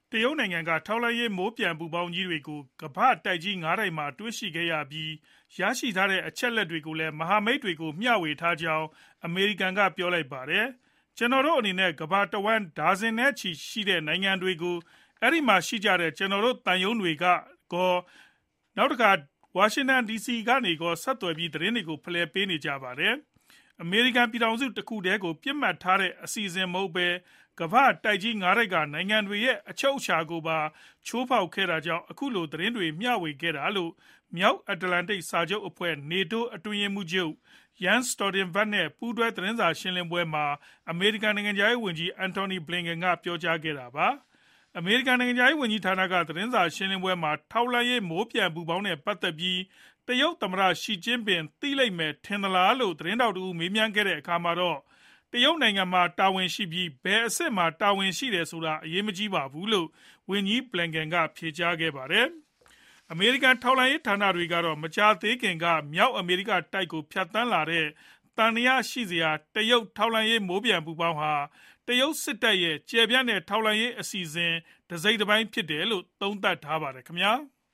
တရုတ်နိုင်ငံကထောက်လှမ်းရေးမိုးပျံပူပေါင်းကြီးတွေကိုကမ္ဘာ့တိုက်ကြီး၅တိုက်မှာတွေ့ရှိခဲ့ရပြီးရရှိထားတဲ့အချက်အလက်တွေကိုလည်းမဟာမိတ်တွေကိုမျှဝေထားကြောင်းအမေရိကန်ကပြောလိုက်ပါတယ်။ကျွန်တော်တို့အနေနဲ့ကမ္ဘာတဝန်းဒါဇင်နဲ့ချီရှိတဲ့နိုင်ငံတွေကိုအဲ့ဒီမှာရှိကြတဲ့ကျွန်တော်တို့တန်ယုံတွေကကောနောက်တစ်ခါဝါရှင်တန် DC ကနေကောဆက်သွယ်ပြီးသတင်းတွေကိုဖလှယ်ပေးနေကြပါတယ်။အမေရိကန်ပြည်ထောင်စုတစ်ခုတည်းကိုပြစ်မှတ်ထားတဲ့အစီအစဉ်မဟုတ်ပဲကမ္ဘာ့တိုက်ကြီး၅တိုက်ကနိုင်ငံတွေရဲ့အချုပ်အခြာကိုပါချိုးဖောက်ခဲ့တာကြောင့်အခုလိုသတင်းတွေမျှဝေခဲ့တာလို့မြောက်အတ္တလန္တိတ်စာချုပ်အဖွဲ့ NATO အတွင်းရေးမှူးချုပ် Jens Stoltenberg နဲ့ပူးတွဲသတင်းစာရှင်းလင်းပွဲမှာအမေရိကန်နိုင်ငံခြားရေးဝန်ကြီး Antony Blinken ကပြောကြားခဲ့တာပါ။အမေရိကန်နိုင်ငံခြားရေးဝန်ကြီးဌာနကသတင်းစာရှင်းလင်းပွဲမှာထောက်လှမ်းရေးမိုးပျံပူပေါင်းနဲ့ပတ်သက်ပြီးတရုတ်သမ္မတရှီကျင်းပင်သိလိမ့်မယ်ထင်သလားလို့သတင်းတောက်တူမေးမြန်းခဲ့တဲ့အခါမှာတော့တရုတ်နိုင်ငံမှာတာဝန်ရှိပြီးဘယ်အဆင့်မှာတာဝန်ရှိတယ်ဆိုတာအရေးမကြီးပါဘူးလို့ဝန်ကြီး Blinken ကဖြေကြားခဲ့ပါတယ်။အမေရိကန်ထောက်လှမ်းရေးဌာနတွေကတော့မကြာသေးခင်ကမြောက်အမေရိကတိုက်ကိုဖြတ်တန်းလာတဲ့တန်ရာရှိစရာတရုတ်ထောက်လှမ်းရေးမိုးပျံပူပေါင်းဟာတရုတ်စစ်တပ်ရဲ့ကျယ်ပြန့်တဲ့ထောက်လှမ်းရေးအစီအစဉ်တစ်စိတ်တစ်ပိုင်းဖြစ်တယ်လို့သုံးသပ်ထားပါတယ်ခင်ဗျာ။